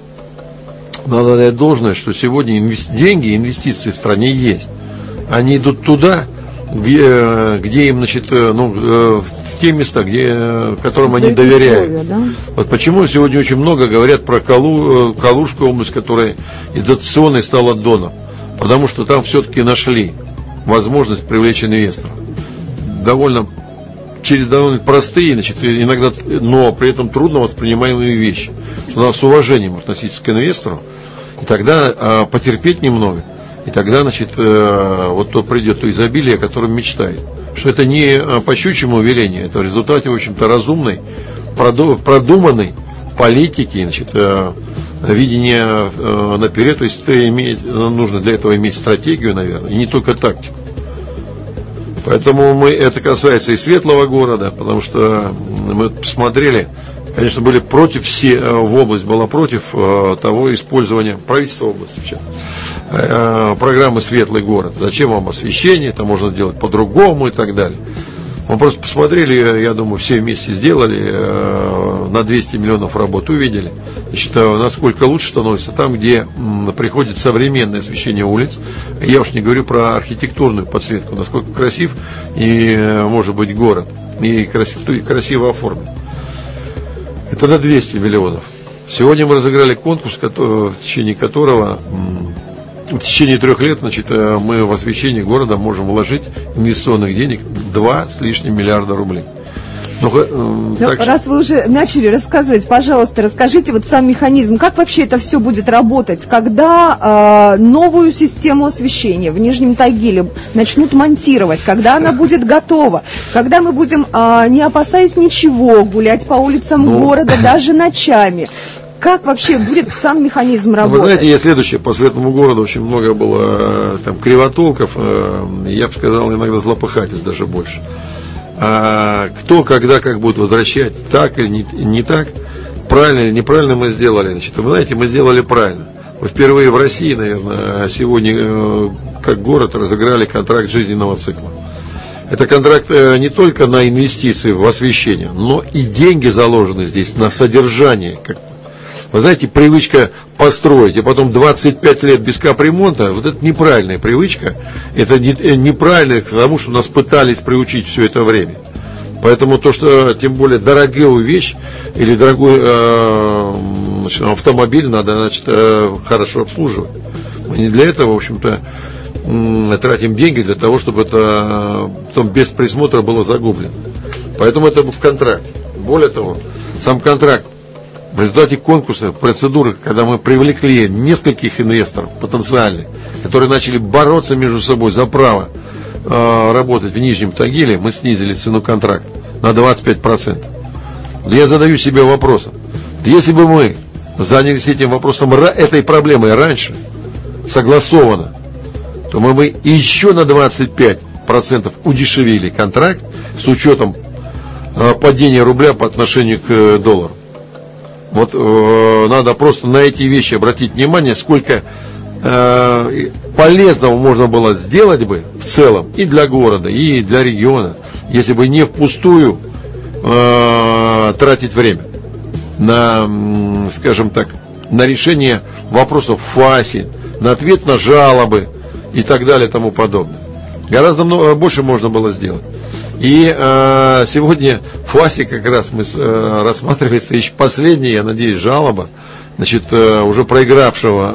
надо дать должное, что сегодня инвести... деньги, инвестиции в стране есть. Они идут туда, где, где им, значит, ну, в те места, где, которым они доверяют. Условия, да? Вот почему сегодня очень много говорят про Калу... Калужскую область, которая и дотационной стала доном. Потому что там все-таки нашли возможность привлечь инвесторов. Довольно, через довольно простые, значит, иногда, но при этом трудно воспринимаемые вещи. Что надо с уважением относиться к инвестору. И тогда а, потерпеть немного, и тогда, значит, э, вот то придет то изобилие, о котором мечтает. Что это не по щучьему велению, это в результате, в общем-то, разумной, продуманной политики, значит, э, видения э, наперед. То есть иметь, нужно для этого иметь стратегию, наверное, и не только тактику. Поэтому мы, это касается и Светлого города, потому что мы посмотрели. Конечно, были против, все, в область была против э, того использования, правительства области, в э, программы «Светлый город». Зачем вам освещение, это можно делать по-другому и так далее. Мы просто посмотрели, я думаю, все вместе сделали, э, на двести миллионов работ увидели. Значит, насколько лучше становится там, где м, приходит современное освещение улиц. Я уж не говорю про архитектурную подсветку, насколько красив и может быть город, и красив, и красиво оформлен. Это на двести миллионов. Сегодня мы разыграли конкурс, который, в течение которого в течение трех лет, значит, мы в освещение города можем вложить инвестиционных денег два с лишним миллиарда рублей. Ну, э, так... Раз вы уже начали рассказывать, пожалуйста, расскажите вот сам механизм, как вообще это все будет работать, когда э, новую систему освещения в Нижнем Тагиле начнут монтировать, когда она будет готова, когда мы будем, э, не опасаясь ничего, гулять по улицам ну... города даже ночами. Как вообще будет сам механизм работать? Вы знаете, я следующее, по Светлому городу очень много было там кривотолков, э, я бы сказал, иногда злопыхательств даже больше. А кто, когда, как будет возвращать, так или не, не так, правильно или неправильно мы сделали. Значит, вы знаете, мы сделали правильно. Мы впервые в России, наверное, сегодня как город разыграли контракт жизненного цикла. Это контракт не только на инвестиции в освещение, но и деньги заложены здесь на содержание. Вы знаете, привычка построить, и потом двадцать пять лет без капремонта, вот это неправильная привычка, это не, неправильно, потому что нас пытались приучить все это время. Поэтому то, что тем более дорогую вещь или дорогой э, значит, автомобиль надо, значит, э, хорошо обслуживать. Мы не для этого, в общем-то, э, тратим деньги для того, чтобы это потом без присмотра было загублено. Поэтому это в контракте. Более того, сам контракт, в результате конкурса, процедуры, когда мы привлекли нескольких инвесторов потенциальных, которые начали бороться между собой за право э, работать в Нижнем Тагиле, мы снизили цену контракта на двадцать пять процентов. Я задаю себе вопросом, если бы мы занялись этим вопросом, этой проблемой раньше, согласованно, то мы бы еще на двадцать пять процентов удешевили контракт с учетом э, падения рубля по отношению к э, доллару. Вот э, надо просто на эти вещи обратить внимание, сколько э, полезного можно было сделать бы в целом и для города, и для региона, если бы не впустую э, тратить время на, скажем так, на решение вопросов в ФАСе, на ответ на жалобы и так далее и тому подобное. Гораздо много, больше можно было сделать. И э, сегодня в ФАСе как раз мы э, рассматривается еще последняя, я надеюсь, жалоба, значит, э, уже проигравшего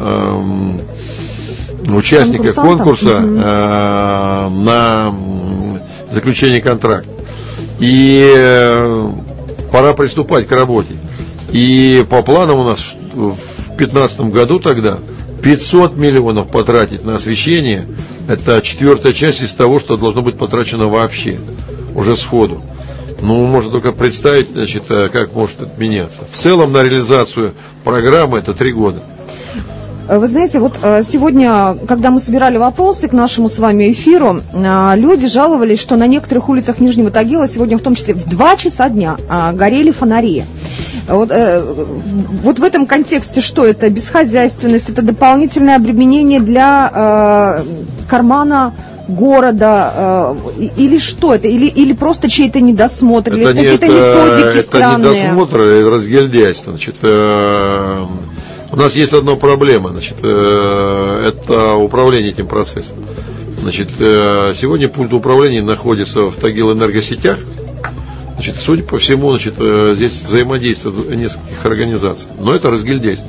э, участника конкурса э, на заключение контракта. И э, пора приступать к работе. И по планам у нас в две тысячи пятнадцатом году тогда пятьсот миллионов потратить на освещение. Это четвертая часть из того, что должно быть потрачено вообще, уже сходу. Ну, можно только представить, значит, как может это меняться. В целом на реализацию программы это три года. Вы знаете, вот сегодня, когда мы собирали вопросы к нашему с вами эфиру, люди жаловались, что на некоторых улицах Нижнего Тагила сегодня, в том числе в два часа дня, горели фонари. Вот, вот в этом контексте что это? Бесхозяйственность, это дополнительное обременение для кармана города, э, или что это, или, или просто чей-то недосмотр, это или не, какие-то это, методики это странные. Это недосмотр, это разгильдяйство. Значит, э, у нас есть одна проблема, значит, э, это управление этим процессом. Значит, э, сегодня пульт управления находится в Тагил-энергосетях. Значит, судя по всему, значит, э, здесь взаимодействует нескольких организаций, но это разгильдяйство.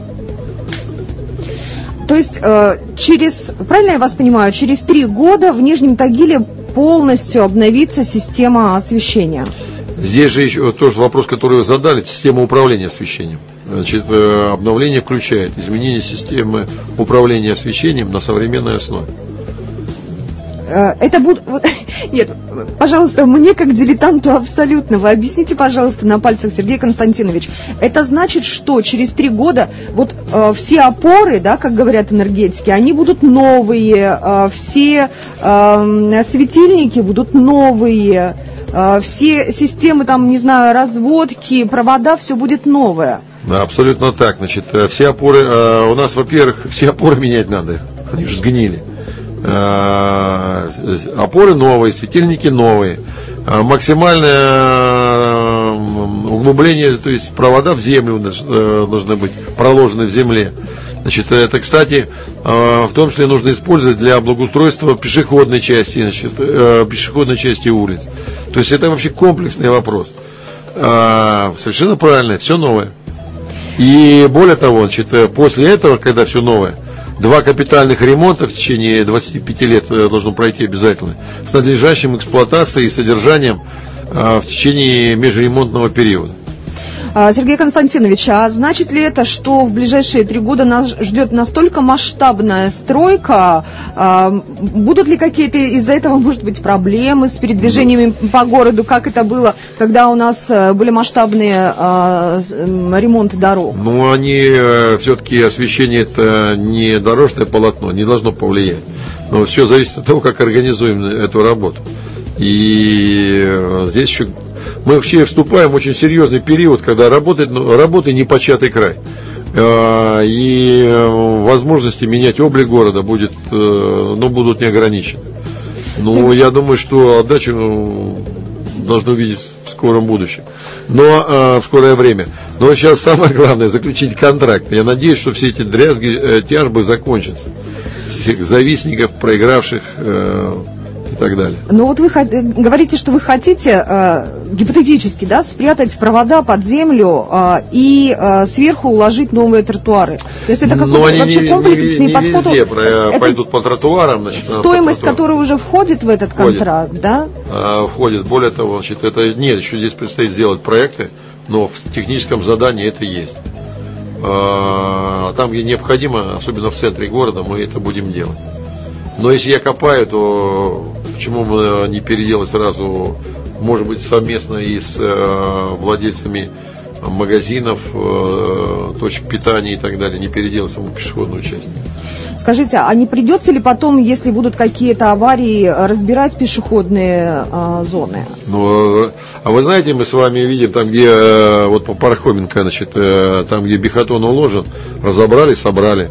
То есть э, через, правильно я вас понимаю, через три года в Нижнем Тагиле полностью обновится система освещения? Здесь же еще тоже вопрос, который вы задали, система управления освещением. Значит, э, обновление включает изменение системы управления освещением на современной основе. Это будет... Нет, пожалуйста, мне как дилетанту абсолютно. Вы объясните, пожалуйста, на пальцах, Сергей Константинович. Это значит, что через три года вот э, все опоры, да, как говорят энергетики, они будут новые, э, все э, светильники будут новые, э, все системы, там, не знаю, разводки, провода, все будет новое. Да, абсолютно так. Значит, все опоры, э, у нас, во-первых, все опоры менять надо, они же сгнили. Опоры новые, светильники новые, максимальное углубление, то есть провода в землю должны быть проложены в земле. Значит, это, кстати, в том числе нужно использовать для благоустройства пешеходной части, значит, пешеходной части улиц. То есть это вообще комплексный вопрос. Совершенно правильно, все новое. И более того, значит, после этого, когда все новое, два капитальных ремонта в течение двадцати пяти лет должно пройти обязательно, с надлежащим эксплуатацией и содержанием в течение межремонтного периода. Сергей Константинович, а значит ли это, что в ближайшие три года нас ждет настолько масштабная стройка? Будут ли какие-то из-за этого, может быть, проблемы с передвижениями по городу, как это было, когда у нас были масштабные ремонты дорог? Ну, они все-таки, освещение это не дорожное полотно, не должно повлиять. Но все зависит от того, как организуем эту работу. И здесь еще мы вообще вступаем в очень серьезный период, когда работает, работы непочатый край. И возможности менять облик города будет, ну, будут не ограничены. Но я думаю, что отдачу должны увидеть в скором будущем. Но в скорое время. Но сейчас самое главное — заключить контракт. Я надеюсь, что все эти дрязги, тяжбы закончатся. Всех завистников, проигравших и так далее. Но вот вы говорите, что вы хотите э, гипотетически, да, спрятать провода под землю э, и э, сверху уложить новые тротуары. То есть это какой-то вообще не, комплексный не, не подход. Везде это пойдут по тротуарам. Значит, стоимость, по которой уже входит в этот входит, контракт, да? А, входит. Более того, значит, это нет, еще здесь предстоит сделать проекты, но в техническом задании это есть. А, там, где необходимо, особенно в центре города, мы это будем делать. Но если я копаю, то почему бы не переделать сразу, может быть, совместно и с э, владельцами магазинов, э, точек питания и так далее, не переделать саму пешеходную часть. Скажите, а не придется ли потом, если будут какие-то аварии, разбирать пешеходные э, зоны? Ну, а вы знаете, мы с вами видим, там, где, э, вот по Пархоменко, значит, э, там, где бихотон уложен, разобрали, собрали.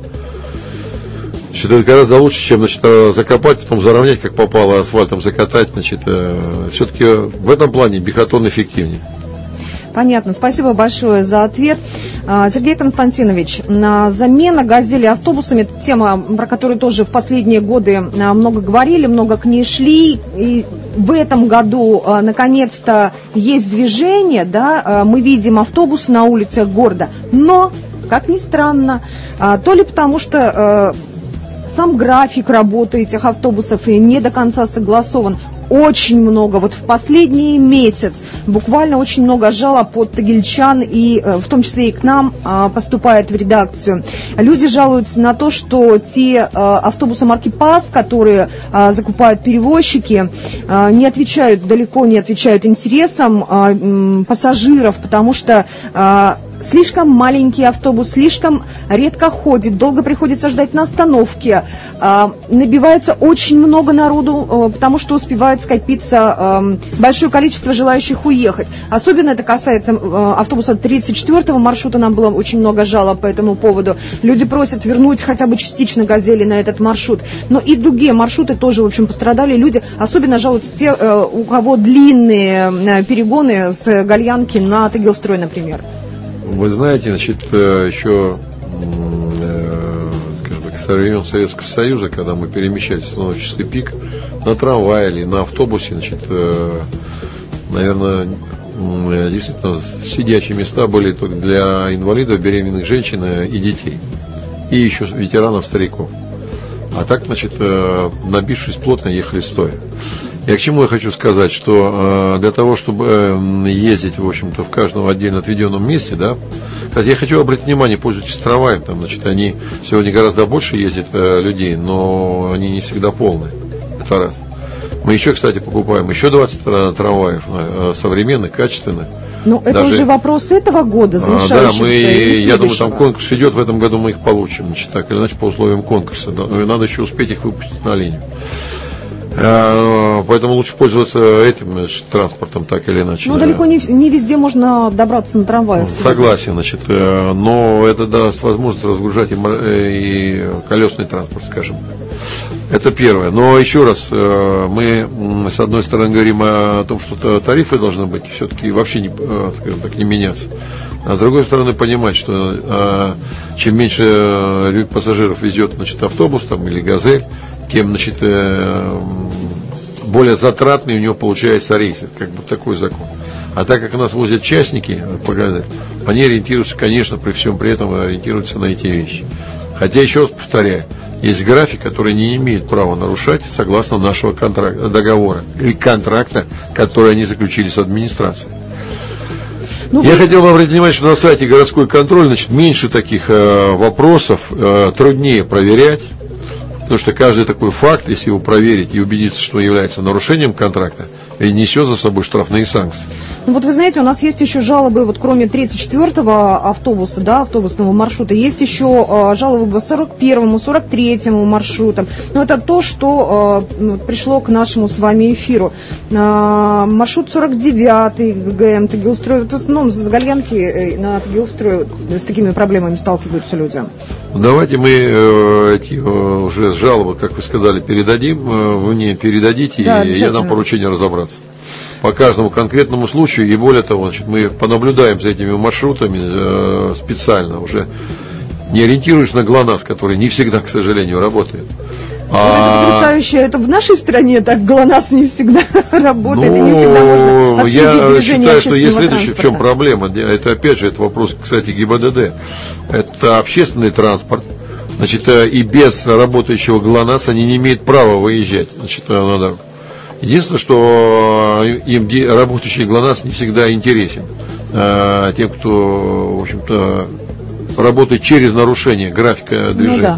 Значит, это гораздо лучше, чем, значит, закопать, потом заровнять, как попало, асфальтом закатать. Значит, э, все-таки в этом плане бихотон эффективнее. Понятно. Спасибо большое за ответ. Сергей Константинович, замена «Газели» автобусами – это тема, про которую тоже в последние годы много говорили, много к ней шли. И в этом году, наконец-то, есть движение, да, мы видим автобусы на улицах города. Но, как ни странно, то ли потому что сам график работы этих автобусов и не до конца согласован. Очень много, вот в последний месяц буквально очень много жалоб от тагильчан, и в том числе и к нам поступает в редакцию. Люди жалуются на то, что те автобусы марки ПАС, которые закупают перевозчики, не отвечают, далеко не отвечают интересам пассажиров, потому что слишком маленький автобус, слишком редко ходит, долго приходится ждать на остановке, набивается очень много народу, потому что успевает скопиться большое количество желающих уехать. Особенно это касается автобуса тридцать четвёртого маршрута, нам было очень много жалоб по этому поводу. Люди просят вернуть хотя бы частично «Газели» на этот маршрут. Но и другие маршруты тоже, в общем, пострадали. Люди особенно жалуются те, у кого длинные перегоны с Гальянки на Тагилстрой, например. Вы знаете, значит, еще, скажем так, со времен Советского Союза, когда мы перемещались в часы пик на трамвае или на автобусе, значит, наверное, действительно сидячие места были только для инвалидов, беременных женщин и детей, и еще ветеранов, стариков. А так, значит, набившись плотно, ехали стоя. Я к чему я хочу сказать, что э, для того, чтобы э, ездить, в общем-то, в каждом отдельно отведенном месте, да, кстати, я хочу обратить внимание, пользуйтесь трамваем, там, значит, они сегодня гораздо больше ездят э, людей, но они не всегда полные, это раз. Мы еще, кстати, покупаем еще двадцать трамваев э, современных, качественных. Ну, это даже уже вопрос этого года, завершающийся. Да, мы, я думаю, там конкурс идет, в этом году мы их получим, значит, так или иначе, по условиям конкурса, да, надо еще успеть их выпустить на линию. Поэтому лучше пользоваться этим, значит, транспортом, так или иначе. Ну, далеко не, не везде можно добраться на трамваях. Согласен, значит, но это даст возможность разгружать и, и колесный транспорт, скажем. Это первое. Но еще раз, мы с одной стороны говорим о том, что тарифы должны быть все-таки вообще не, скажем так, не меняться. А с другой стороны понимать, что чем меньше пассажиров везет, значит, автобус там, или «Газель», тем, значит, более затратный у него получается рейс. Как бы такой закон. А так как нас возят частники, они ориентируются, конечно, при всем при этом ориентируются на эти вещи. Хотя, еще раз повторяю, есть график, который не имеет права нарушать согласно нашего контракта, договора или контракта, который они заключили с администрацией. Ну, Я вы... хотел бы обратить внимание, что на сайте городской контроль, значит, меньше таких э, вопросов, э, труднее проверять, потому что каждый такой факт, если его проверить и убедиться, что является нарушением контракта, несет за собой штрафные санкции. Ну вот вы знаете, у нас есть еще жалобы, вот кроме тридцать четвёртого автобуса, да, автобусного маршрута, есть еще э, жалобы по сорок первому, сорок третьему маршрутам. Но это то, что э, вот, пришло к нашему с вами эфиру. Э, маршрут сорок девятый ГГМ Тагилстрой, вот в основном с Гальянки на Тагилстрой с такими проблемами сталкиваются люди. Давайте мы э, эти э, уже жалобы, как вы сказали, передадим, э, вы мне передадите, да, и я дам поручение разобраться по каждому конкретному случаю, и более того, значит, мы понаблюдаем за этими маршрутами э, специально, уже не ориентируясь на ГЛОНАСС, который не всегда, к сожалению, работает. А... Это потрясающе, это в нашей стране так ГЛОНАСС не всегда работает, ну, и не всегда можно отследить я движение считаю, что есть следующее, транспорта. В чем проблема, это опять же, это вопрос, кстати, ГИБДД, это общественный транспорт, значит, и без работающего ГЛОНАСС они не имеют права выезжать, значит, на дорогу. Единственное, что им работающий ГЛОНАСС не всегда интересен а, тем, кто, в общем-то, работает через нарушение графика движения. Ну, да.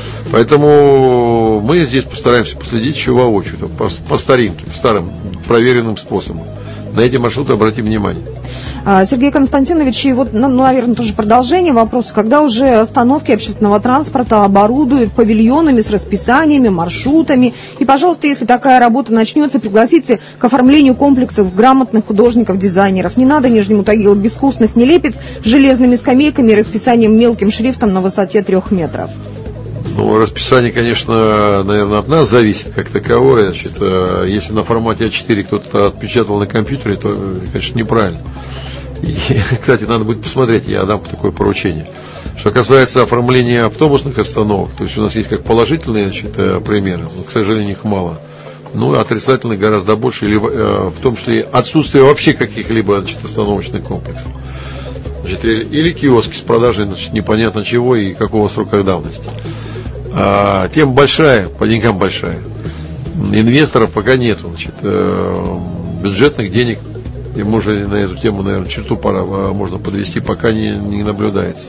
Поэтому мы здесь постараемся последить еще воочию, по, по старинке, по старым проверенным способам. На эти маршруты обратим внимание. Сергей Константинович, и вот, ну, наверное, тоже продолжение вопроса. Когда уже остановки общественного транспорта оборудуют павильонами с расписаниями, маршрутами, и, пожалуйста, если такая работа начнется, пригласите к оформлению комплексов грамотных художников, дизайнеров. Не надо Нижнему Тагилу безвкусных нелепец с железными скамейками и расписанием мелким шрифтом на высоте трех метров. Ну, расписание, конечно, наверное, от нас зависит как таковое. Значит, если на формате а четыре кто-то отпечатал на компьютере, то, конечно, неправильно. И, кстати, надо будет посмотреть, я дам такое поручение. Что касается оформления автобусных остановок, то есть у нас есть как положительные, значит, примеры, но, к сожалению, их мало. Ну, отрицательных гораздо больше, или, в том числе отсутствие вообще каких-либо, значит, остановочных комплексов. Значит, или киоски с продажей, значит, непонятно чего и какого срока давности. А, тема большая, по деньгам большая. Инвесторов пока нету, значит, бюджетных денег, и уже на эту тему, наверное, черту пора, можно подвести, пока не, не наблюдается.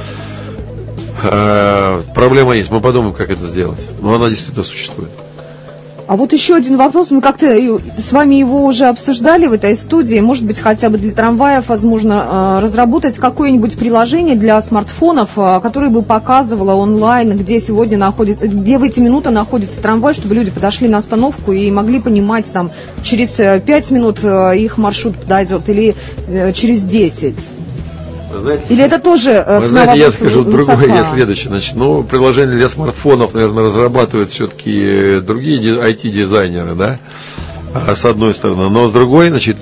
А, проблема есть, мы подумаем, как это сделать, но она действительно существует. А вот еще один вопрос, мы как-то с вами его уже обсуждали в этой студии, может быть, хотя бы для трамваев возможно разработать какое-нибудь приложение для смартфонов, которое бы показывало онлайн, где сегодня находится, где в эти минуты находится трамвай, чтобы люди подошли на остановку и могли понимать, там, через пять минут их маршрут подойдет или через десять. Знаете, или это тоже вы знаете, я скажу другое, я следующее. Значит, ну, приложение для смартфонов, наверное, разрабатывают все-таки другие ай ти-дизайнеры, да, с одной стороны. Но с другой, значит,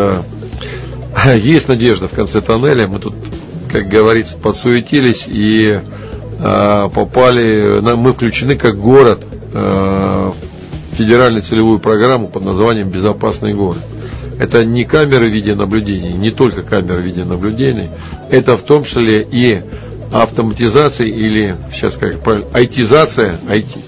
есть надежда в конце тоннеля. Мы тут, как говорится, подсуетились и попали, мы включены как город в федеральную целевую программу под названием «Безопасный город». Это не камеры видеонаблюдения, не только камеры видеонаблюдения, это в том числе и автоматизация или, сейчас как правильно, айтизация ай ти,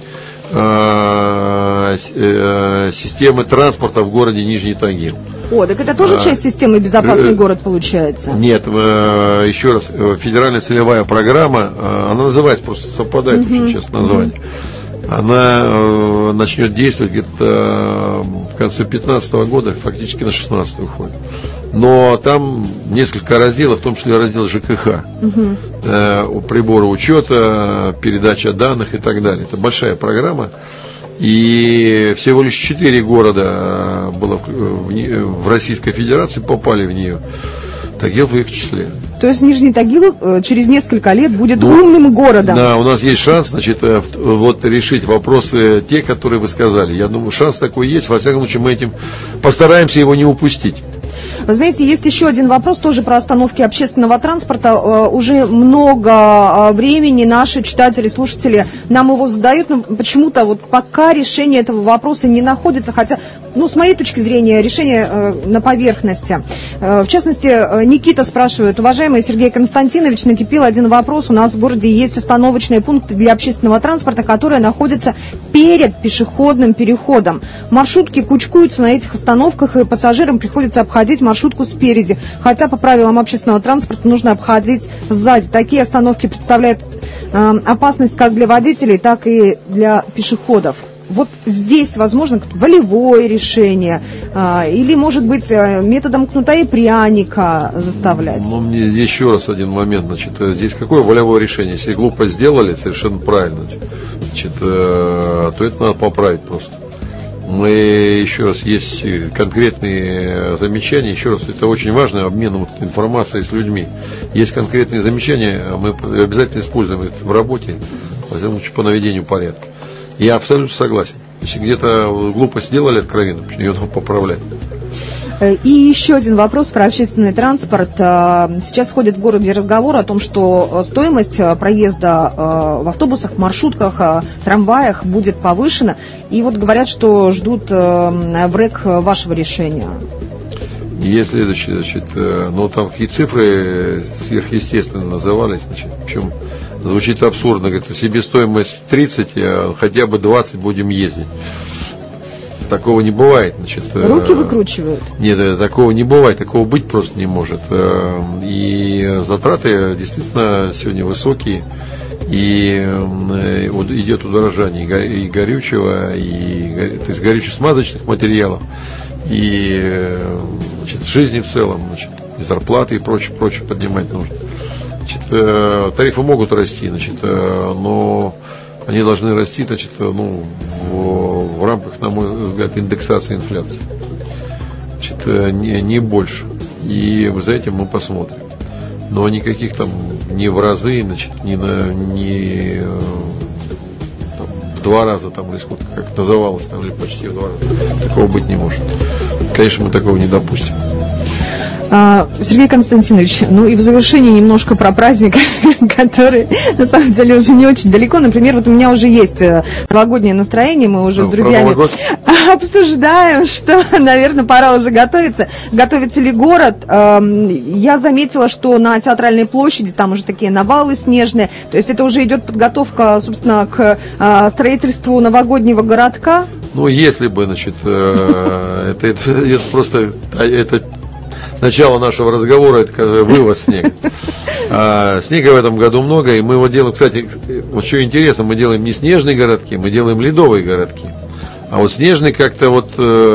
э, э, системы транспорта в городе Нижний Тагил. О, так это тоже а, часть системы «Безопасный э, город» получается? Нет, э, еще раз, федеральная целевая программа, э, она называется, просто совпадает uh-huh. очень часто название. Uh-huh. Она э, начнет действовать где-то э, в конце две тысячи пятнадцатого года, фактически на шестнадцатый уходит. Но там несколько разделов, в том числе раздел ЖКХ, угу. э, приборы учета, передача данных и так далее. Это большая программа. И всего лишь четыре города было в, в, в Российской Федерации попали в нее. Тагил в их числе. То есть Нижний Тагил э, через несколько лет будет ну, умным городом. Да, у нас есть шанс, значит, э, вот решить вопросы те, которые вы сказали. Я думаю, шанс такой есть. Во всяком случае, мы этим постараемся его не упустить. Вы знаете, есть еще один вопрос тоже про остановки общественного транспорта. Уже много времени наши читатели, слушатели нам его задают, но почему-то вот пока решение этого вопроса не находится, хотя, ну, с моей точки зрения, решение на поверхности. В частности, Никита спрашивает: уважаемый уважаемый Сергей Константинович, накипел один вопрос. У нас в городе есть остановочные пункты для общественного транспорта, которые находятся перед пешеходным переходом. Маршрутки кучкуются на этих остановках, и пассажирам приходится обходить маршрутку спереди. Хотя по правилам общественного транспорта нужно обходить сзади. Такие остановки представляют э, опасность как для водителей, так и для пешеходов. Вот здесь возможно волевое решение а, или, может быть, методом кнута и пряника заставлять? Ну, мне еще раз один момент. Значит, здесь какое волевое решение? Если глупо сделали, совершенно правильно, значит, то это надо поправить просто. Мы, еще раз, есть конкретные замечания, еще раз, это очень важно, обмен вот информацией с людьми. Есть конкретные замечания, мы обязательно используем это в работе, во всяком случае, по наведению порядка. Я абсолютно согласен. Если где-то глупость сделали откровенно, ее надо поправлять. И еще один вопрос про общественный транспорт. Сейчас ходит в городе разговор о том, что стоимость проезда в автобусах, маршрутках, трамваях будет повышена. И вот говорят, что ждут в РЭК вашего решения. Есть следующее, значит, ну там какие цифры сверхъестественно назывались, значит, причем звучит абсурдно, говорит, себестоимость тридцать, а хотя бы двадцать будем ездить. Такого не бывает, значит. Руки выкручивают. Нет, такого не бывает, такого быть просто не может. И затраты действительно сегодня высокие, и идет удорожание и горючего, и, то есть горюче-смазочных материалов, и, значит, жизни в целом, значит, и зарплаты и прочее, прочее поднимать нужно. Значит, тарифы могут расти, значит, но они должны расти, значит, ну, в, в рамках, на мой взгляд, индексации инфляции. Значит, не, не больше. И за этим мы посмотрим. Но никаких там ни в разы, значит, ни, на, ни там, в два раза, там, или сколько, как это называлось, там, или почти в два раза. Такого быть не может. Конечно, мы такого не допустим. Сергей Константинович, ну и в завершении немножко про праздник, который на самом деле уже не очень далеко. Например, вот у меня уже есть новогоднее настроение, мы уже ну, с друзьями обсуждаем, что, наверное, пора уже готовиться. Готовится ли город? Я заметила, что на Театральной площади там уже такие навалы снежные, то есть это уже идет подготовка, собственно, к строительству новогоднего городка. Ну, если бы, значит, это, это, это просто... Это начало нашего разговора, это вывоз снега. А, снега в этом году много, и мы его делаем, кстати, вот что интересно, мы делаем не снежные городки, мы делаем ледовые городки. А вот снежные как-то вот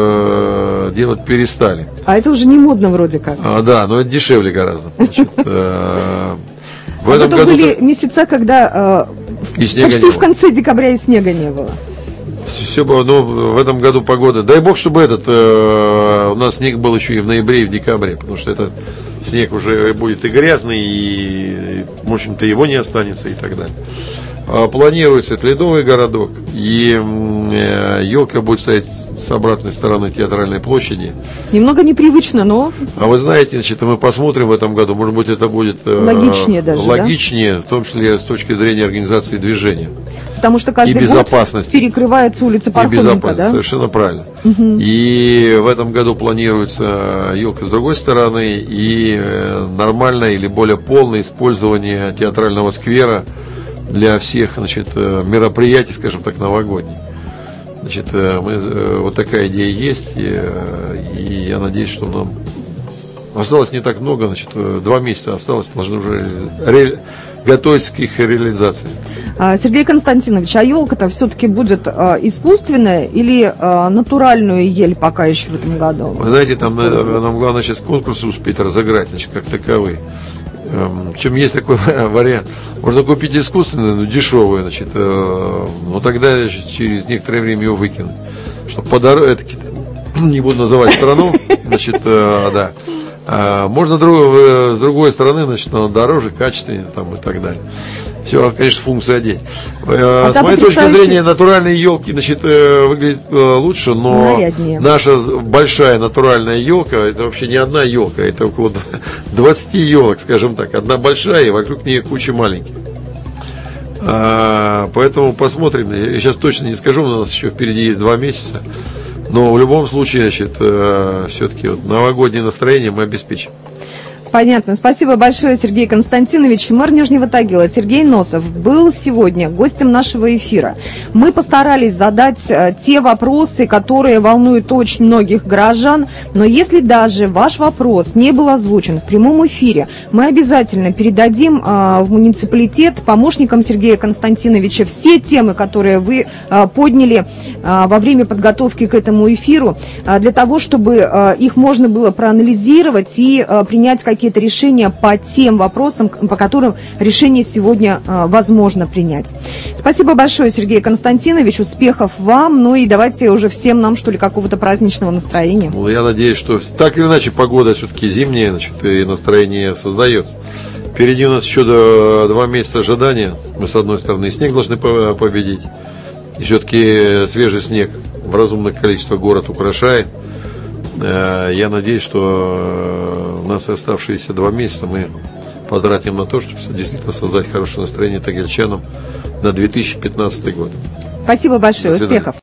э, делать перестали. А это уже не модно вроде как. А, да, но это дешевле гораздо. Значит, э, в а этом зато году были месяца, когда э, почти в конце декабря и снега не было. Все было, но в этом году погода. Дай бог, чтобы этот э, у нас снег был еще и в ноябре, и в декабре, потому что этот снег уже будет и грязный, и, в общем-то, его не останется и так далее. А планируется это ледовый городок, и э, елка будет стоять с обратной стороны Театральной площади. Немного непривычно, но... А вы знаете, значит, мы посмотрим в этом году, может быть, это будет э, логичнее даже, логичнее, да? В том числе с точки зрения организации движения. Потому что каждый год перекрывается улица Пархоменко, да? Совершенно правильно. Угу. И в этом году планируется елка с другой стороны, и нормальное или более полное использование театрального сквера для всех, значит, мероприятий, скажем так, новогодних. Значит, мы, вот такая идея есть, и, и я надеюсь, что нам осталось не так много, значит, два месяца осталось, должны уже ре... готовиться к их реализации. Сергей Константинович, а елка-то все-таки будет а, искусственная или а, натуральную ель пока еще в этом году? Вы знаете, там нам главное сейчас конкурсы успеть разыграть, значит, как таковые. Причем есть такой вариант. Можно купить искусственную, но дешевую, значит, э, но тогда значит, через некоторое время ее выкинуть. Чтобы подороже, не буду называть страну, значит, э, да. А можно друг, с другой стороны, значит, она дороже, качественнее там, и так далее. Все, конечно, функция одеть. А с моей точки зрения, натуральные елки, значит, выглядят лучше, но наряднее. Наша большая натуральная елка, это вообще не одна елка, это около двадцати елок, скажем так. Одна большая, и вокруг нее куча маленьких. А, поэтому посмотрим. Я сейчас точно не скажу, у нас еще впереди есть два месяца. Но в любом случае, значит, все-таки вот новогоднее настроение мы обеспечим. Понятно. Спасибо большое, Сергей Константинович. Мэр Нижнего Тагила Сергей Носов был сегодня гостем нашего эфира. Мы постарались задать те вопросы, которые волнуют очень многих горожан, но если даже ваш вопрос не был озвучен в прямом эфире, мы обязательно передадим э, в муниципалитет помощникам Сергея Константиновича все темы, которые вы э, подняли э, во время подготовки к этому эфиру, э, для того, чтобы э, их можно было проанализировать и э, принять какие-то какие-то решения по тем вопросам, по которым решение сегодня э, возможно принять. Спасибо большое, Сергей Константинович, успехов вам, ну и давайте уже всем нам, что ли, какого-то праздничного настроения. Ну, я надеюсь, что так или иначе погода все-таки зимняя, значит, и настроение создается. Впереди у нас еще до, два месяца ожидания. Мы, с одной стороны, снег должны победить, и все-таки свежий снег в разумное количество город украшает. Я надеюсь, что у нас оставшиеся два месяца мы потратим на то, чтобы действительно создать хорошее настроение тагильчанам на две тысячи пятнадцатый год. Спасибо большое, успехов.